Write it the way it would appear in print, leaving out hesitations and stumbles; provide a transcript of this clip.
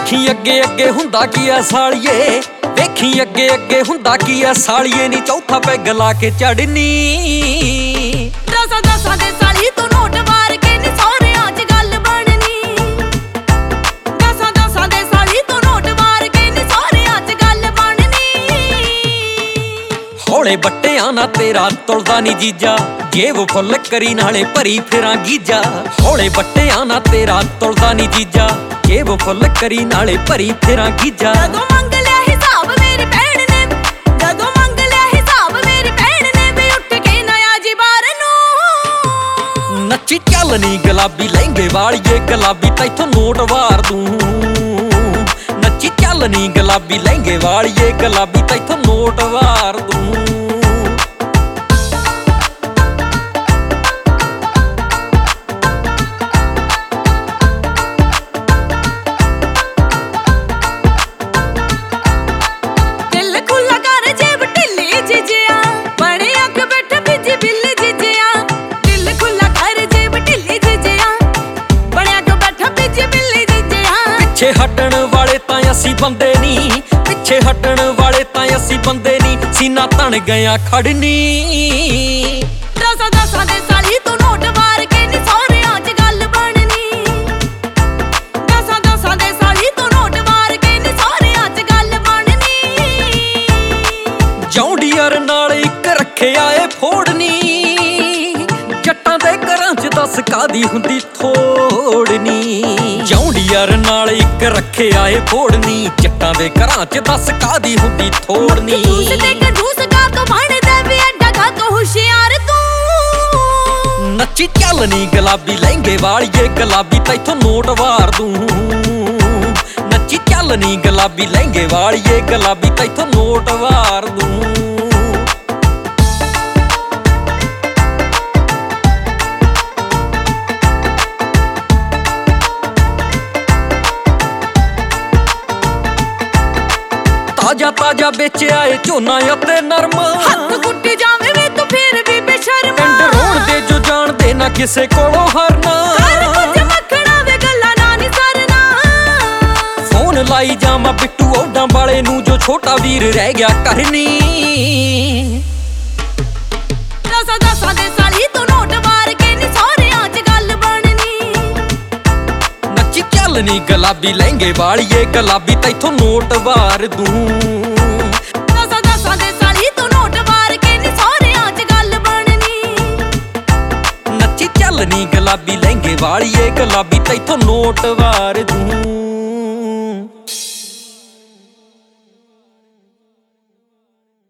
ਵੇਖੀ ਅੱਗੇ ਅੱਗੇ ਹੁੰਦਾ ਕੀ ਆ ਸਾਲੀਏ, ਵੇਖੀ ਅੱਗੇ ਅੱਗੇ ਹੁੰਦਾ ਕੀ ਆ ਸਾਲੀਏ ਨੀ ਚੌਥਾ ਪੈਗ ਲਾ ਕੇ ਚੜਨੀ। ਦਸਾਂ ਦਸਾਂ ਦੇ ਸਾਲੀ ਤੂੰ ਨੋਟ ਵਾਰ ਕੇ ਨੀ ਸਹੁਰਿਆਂ 'ਚ ਗੱਲ ਬਣਨੀ। ਦਸਾਂ ਦਸਾਂ ਦੇ ਸਾਲੀ ਤੂੰ ਨੋਟ ਵਾਰ ਕੇ ਨੀ ਸਹੁਰਿਆਂ 'ਚ ਗੱਲ ਬਣਨੀ। ਹੌਲੇ ਬੱਟਿਆਂ ਨਾ ਤੇਰਾ ਤੁਲਦਾ ਨੀ ਜੀਜਾ, ਜੇਬ ਫੁੱਲ ਕਰੀ ਨਾਲੇ ਭਰੀ ਫਿਰਾਂ ਗੀਜਾ। ਹੌਲੇ ਬੱਟਿਆਂ ਨਾ ਤੇਰਾ ਤੁਲਦਾ ਨੀ ਜੀਜਾ, ਜੇਬ ਫੁੱਲ ਕਰੀ ਨਾਲੇ ਭਰੀ ਫਿਰਾਂ ਗੀਜਾ। ਜਦੋਂ ਮੰਗ ਲਿਆ ਹਿਸਾਬ ਮੇਰੀ ਭੈਣ ਨੇ, ਜਦੋਂ ਮੰਗ ਲਿਆ ਹਿਸਾਬ ਮੇਰੀ ਭੈਣ ਨੇ ਵੀ ਉੱਠ ਕੇ ਨਾ ਆ ਜੀ ਬਾਹਰ ਨੂੰ। ਨੱਚੀ ਚੱਲ ਨੀ ਗੁਲਾਬੀ ਲਹਿੰਗੇ ਵਾਲੀਏ, ਗੁਲਾਬੀ ਤੈਥੋਂ ਨੋਟ ਵਾਰ ਦੂੰ। ਨੱਚੀ ਚੱਲ ਨੀ ਗੁਲਾਬੀ ਲਹਿੰਗੇ ਵਾਲੀਏ, ਗੁਲਾਬੀ ਤੈਥੋਂ ਨੋਟ ਵਾਰ ਦੂੰ। ਪਿੱਛੇ ਹਟਣ ਵਾਲੇ ਤਾਂ ਅਸੀਂ ਬੰਦੇ ਨੀ, ਪਿੱਛੇ ਹਟਣ ਵਾਲੇ ਤਾਂ ਅਸੀਂ ਬੰਦੇ ਨੀ, ਸੀਨਾ ਤਣ ਗਿਆ ਖੜਨੀ। ਦਸਾਂ ਦਸਾਂ ਦੇ ਸਾਲੀ ਤੂੰ ਨੋਟ ਵਾਰ ਕੇ ਨੀ ਸਹੁਰਿਆਂ 'ਚ ਗੱਲ ਬਣਨੀ। ਦਸਾਂ ਦਸਾਂ ਦੇ ਸਾਲੀ ਤੂੰ ਨੋਟ ਵਾਰ ਕੇ ਨੀ ਸਹੁਰਿਆਂ 'ਚ ਗੱਲ ਬਣਨੀ। ਜੌਂਡੀਅਰ ਨਾਲ ਇੱਕ ਰੱਖਿਆ ਏ ਫੋੜਨੀ, ਜੱਟਾਂ ਦੇ ਘਰਾਂ 'ਚ ਦੱਸ ਕਾਦੀ ਹੁੰਦੀ ਥੋੜਨੀ। ਜੌਂਡੀਅਰ ਨਾਲ ਇੱਕ ਰੱਖਿਆ ਏ ਫੋੜਨੀ, ਜੱਟਾਂ ਦੇ ਘਰਾਂ 'ਚ ਦੱਸ ਕਾਦੀ ਹੁੰਦੀ ਥੋੜਨੀ। ਮਖਜੂਸ ਤੇ ਕੰਜੂਸ ਕਾ ਤੋਂ ਬਣਦਾ ਵੀ ਐਡਾ ਕਾ ਤੋਂ ਹੁਸ਼ਿਆਰ ਤੂੰ। ਨੱਚੀ ਚੱਲ ਨੀ ਗੁਲਾਬੀ ਲਹਿੰਗੇ ਵਾਲੀਏ, ਗੁਲਾਬੀ ਤੈਥੋਂ ਨੋਟ ਵਾਰ ਦੂੰ। ਨੱਚੀ ਚੱਲ ਨੀ ਗੁਲਾਬੀ ਲਹਿੰਗੇ ਵਾਲੀਏ, ਗੁਲਾਬੀ ਤੈਥੋਂ ਨੋਟ ਵਾਰ ਦੂੰ। ਤਾਜਾ ਤਾਜਾ ਵਿੱਚ ਆਏ ਝੋਨਾ ਅਤੇ ਨਰਮ, ਹੱਥ ਕੁੱਟੀ ਜਾਵੇਂ ਵੇ ਤੂੰ ਫਿਰ ਵੀ ਬੇਸ਼ਰਮ। ਪਿੰਡ ਰੋਣ ਦੇ ਜੋ ਜਾਣਦੇ ਨਾ ਕਿਸੇ ਕੋਲੋਂ ਹਰਨਾ, ਕੁਝ ਮੱਖਣਾ ਵੇ ਗੱਲਾਂ ਨਾ ਨੀ ਸਰਨਾ। ਫੋਨ ਲਾਈ ਜਾਵਾਂ ਬਿੱਟੂ ਓਡਾਂ ਵਾਲੇ ਨੂੰ ਜੋ ਛੋਟਾ ਵੀਰ ਰਹਿ ਗਿਆ ਕਰਨੀ। ਦਸਾਂ ਦਸਾਂ ਦੇ ਸਾਲੀ ਤੂੰ ਨੋਟ ਵਾਰ ਕੇ ਨੀ ਸਹੁਰਿਆਂ 'ਚ ਗੱਲ ਬਣਨੀ। ਨੱਚੀ ਚੱਲ ਨੀ ਗੁਲਾਬੀ ਲਹਿੰਗੇ ਵਾਲੀਏ, ਗੁਲਾਬੀ ਤੈਥੋਂ ਨੋਟ ਵਾਰ ਦੂੰ। ਦਸਾਂ ਦਸਾਂ ਦੇ ਸਾਲੀ ਤੂੰ ਨੋਟ ਵਾਰ ਕੇ ਨੀ ਸਹੁਰਿਆਂ 'ਚ ਗੱਲ ਬਣਨੀ। ਨੱਚੀ ਚੱਲ ਨੀ ਗੁਲਾਬੀ ਲਹਿੰਗੇ ਵਾਲੀਏ, ਗੁਲਾਬੀ ਤੈਥੋਂ ਨੋਟ ਵਾਰ ਦੂੰ।